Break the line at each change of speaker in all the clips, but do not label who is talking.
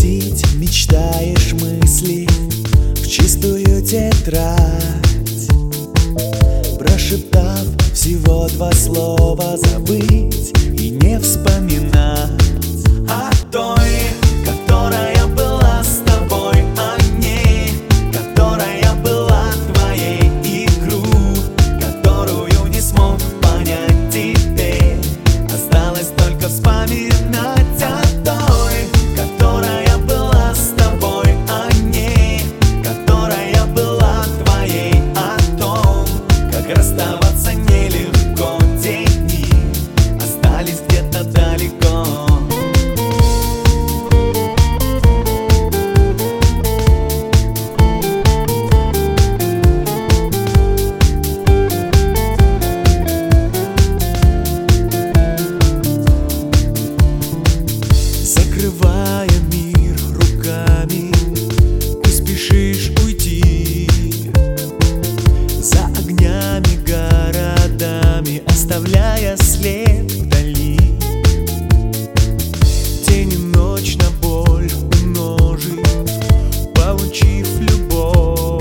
запустить мечтаешь мысли в чистую тетрадь, прошептав всего два слова, забыть и не вспоминать о той, которая была с тобой, о ней, которая была твоей, игру, которую не смог понять теперь. Осталось только вспоминать о той, которая была с тобой, о ней, которая была твоей, о том, как расставаться нелегко. Дни остались где-то далеко. Закрывая мир руками, ты спешишь уйти за огнями, городами, оставляя след вдали. День и ночь на боль умножит, получив любовь.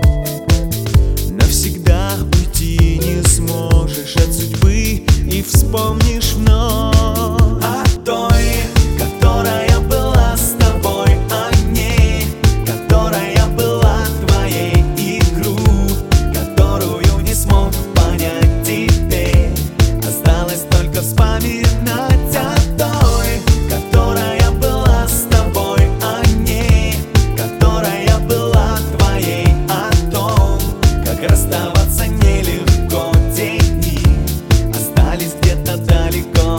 Навсегда уйти не сможешь от судьбы и вспомнишь вновь о той, которая была с тобой, о ней, которая была твоей, игру, которую не смог понять теперь. Осталось только вспоминать о той, которая была с тобой, о ней, которая была твоей, о том, как расставаться нелегко. Дни остались где-то далеко.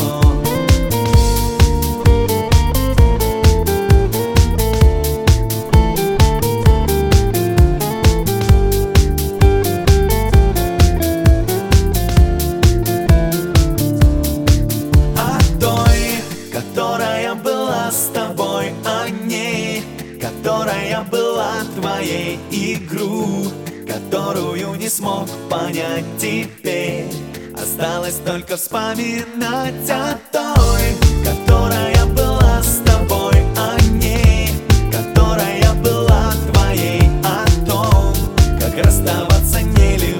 Которая была с тобой, о ней, которая была твоей, игру, которую не смог понять теперь. Осталось только вспоминать о той, которая была с тобой, о ней, которая была твоей, о том, как расставаться нелегко.